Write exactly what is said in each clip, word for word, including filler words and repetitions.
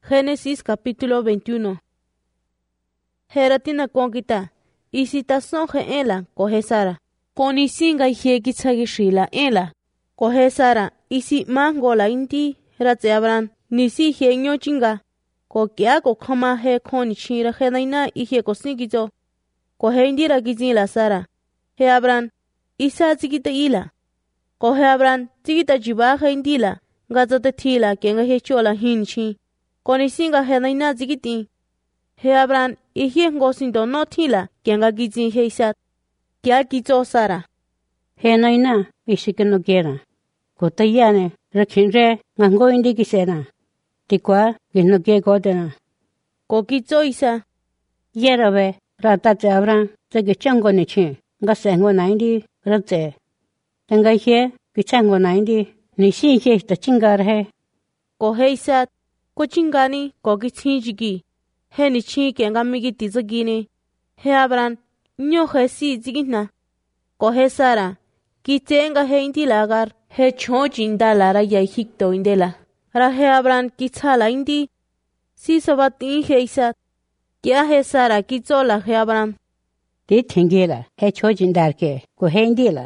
Génesis capítulo veintiuno. Heratina konkita, isitason je ela, coge Sara. Konisinga hieki tsagishila ela. Coge Sara, isi mangola inti, ratze abran, nisi he nyochinga. Ko kia ko kama he koni chira he naina ihe ko snigizo. Coge indira gizila Sara. He abran, isa zikita ila. Coge abran, zikita jibaja indila. Gazate tila kenga he chola hinchi. Konisinga he naina zikiti. He abran, ihe ngosindo no tila kenga gizin he isat. Kia gizo Sara. He naina isikino gera. Kotayane rakhinre ngango indi kisena. Tikwa gino ge godena. Ko gizo isa. Yerawe rata chabran zege chango ne chi. Nga sengo na indi ratze. Tanga he kichango na indi nisi he ta chingar he. Ko he isat. Ko chingani ko gichinjigi. He ni chi kenga migi tizagini. He abran nyo he si zigina. Ko he Sara. Kitenga he indi lagar. He choji inda lara ya hikto indela. Ra he abran kitsala indi. Si sabati he isat. Kia he Sara kitzola he abran. Di tingila he chojin darke ko he indi la.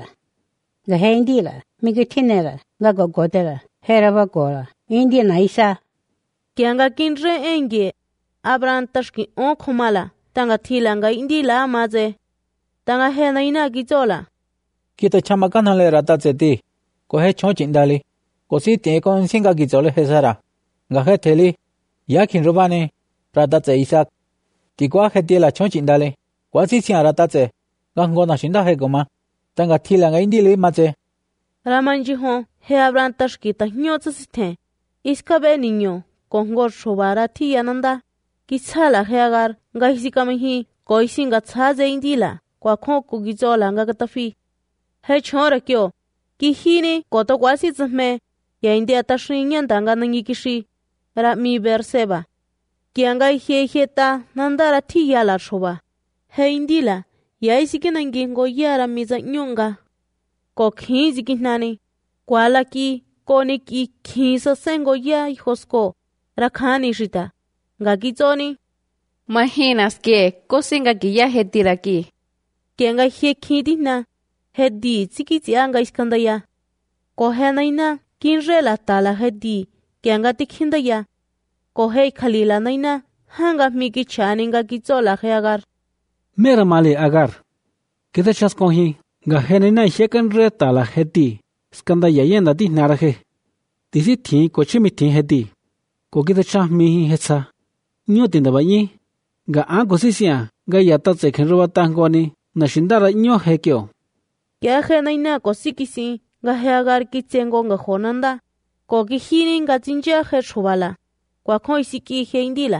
Ga he indi la migi tinela ga go godela. He raba gola. Indi na isa. Kianga kinre enge. Abran tashki on kumala. Tanga tilanga indi la maze. Tanga he na ina kitzola. Kita chamakan hale rata zeti. Ko he chon chindali. Ko si te kon singa gizole he Sara. Nga he teli. Yakin rubane. Rata ze isak. Tikwa he tila chon chindali. Kwa si siya rata ze. Gango na shinda he goma. Tanga tilanga indi li maze. Ramanji hon. He abran tashki ta nyo tsisite. Iska be niño. Kongor shobara ti yananda. Kisala he agar. Nga hisikamihi. Ko isinga tsaze indila. Kwa konku gizola nga katafi. He chora kyo. Kihini koto kwasi zme. Ya india tashi nyandanga nangi kishi. Ra mi berseba. Kianga he he ta nandara ti yala shoba. He indila. Ya isiki nangi ngo yara miza nyonga. Ko khinzi kinani. Kwa laki koni ki khinsa sengo ya hosko. Rakhani shita. Nga kizoni. Imaginas que kosinga ki ya hetira ki. Kianga he khidina. Hedi tsikiti anga iskandaya. Ko he naina kinre la tala hedi kianga tikhindaya. Ko he khalila naina hanga miki chaninga kizola he agar. Mera mali agar. Kita chas konhi. Ga he naina hekan re tala hedi. Skandaya yenda di narahe. Disi thi ko chimi thi hedi. Ko kita chas mihi hetsa. Nyo tinda bayi. Ga ango sisia. Ga yata tsekhen ruwa tangwani. Nashindara nyo he kyo. Kia he naina ko sikisi nga he agar kitsengo nga honanda. Ko kihini nga zinjia he chubala. Kwa koi siki he indila.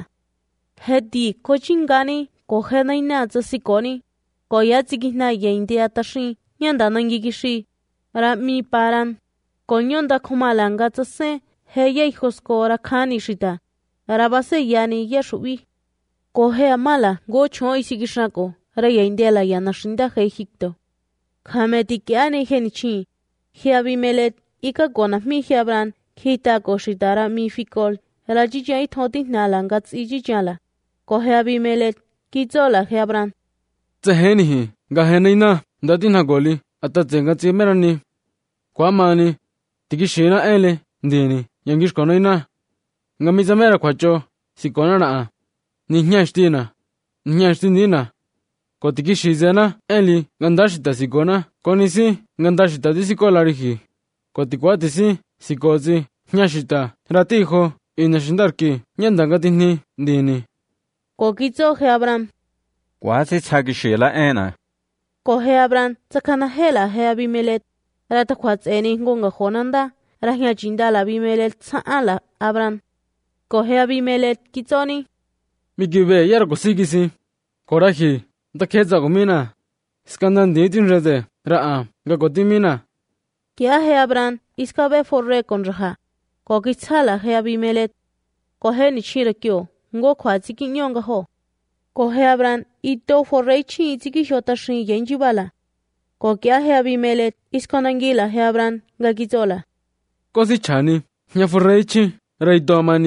He di ko chingani ko he naina zasikoni. Ko ya zikina ya india tashi nyanda nangi kishi. Ra mi paran. Ko nyonda kumala nga zase he ya ihosko ra khani shita. Ra base yani ya shubi. Ko he amala go choi sikishako. Ra ya india la ya nashinda he hikto. Khameti kiane henichi. Hiabi melet ika gona mi hiabran. Kita koshitara mi fikol. Rajijai thoti nalangats iji jala. Ko hiabi melet kizola hiabran. Zahenihi. Gahenina. Dadina goli. Ata zenga zimerani. Kwa mani. Tiki shina ele. Ndini. Yangish konaina. Ngamizamera kwacho. Sikona naa. Nihnashtina. Nihnashtinina. Kotiki shizena eli gandashita sikona konisi gandashita disikolarihi kotikwatisi sikozi nyashita ratijo inashindarki nyandangati ndini ko kizo he abram kwasi chagishila ena ko he abram tsakana hela he abimelet rata kwats eni ngonga honanda rahya jinda la abimelet tsaala abram ko he abimelet kizoni migibe yar kosigisi korahi Takeza gumina. Skandan ditin rede. Raa. Gagotimina. Kia he abran. Iska be forre kon raha. Ko kitsala he abimelet. Ko he ni chira kyo. Ngo kwa ziki nyonga ho. Ko he abran. Ito forre chi ziki shota shi yenji bala. Ko kia he abimelet. Iskonangila he abran. Gagizola. Kosi chani. Nya forre chi. Rai domani.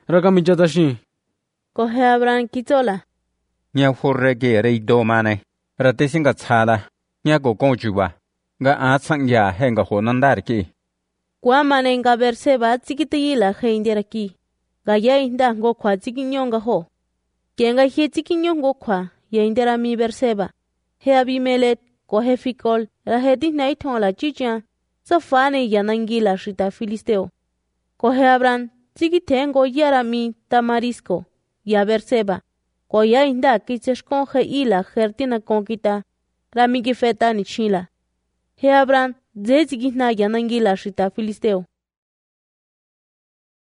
ra ka mi cha ta shin. Ko he Abraham kichola. Nhà phô rê kì rê đô mà này. Ra tê xin gà chá la. Nhà cổ công chú bà. Gà á chăng ya hèn gà hồn năn đà kì. Kwa manen ga Berseba tsikitiyila heindera ki. Ga ya inda ngo kwa tsikinyonga ho. Kenga he tsikinyongo kwa ya indera mi Berseba. He Abimelech ko he Fikol ra he di nai thong la chicha. Sa fane yanangila shita Filisteo. Ko he Abraham tsikitengo yara mi Tamarisco ya Berseba. Ko ya inda kicheshkon he ila hertina konkita. Ra mi gifeta ni chila. He Abraham zezigina yanangila shita Filisteo.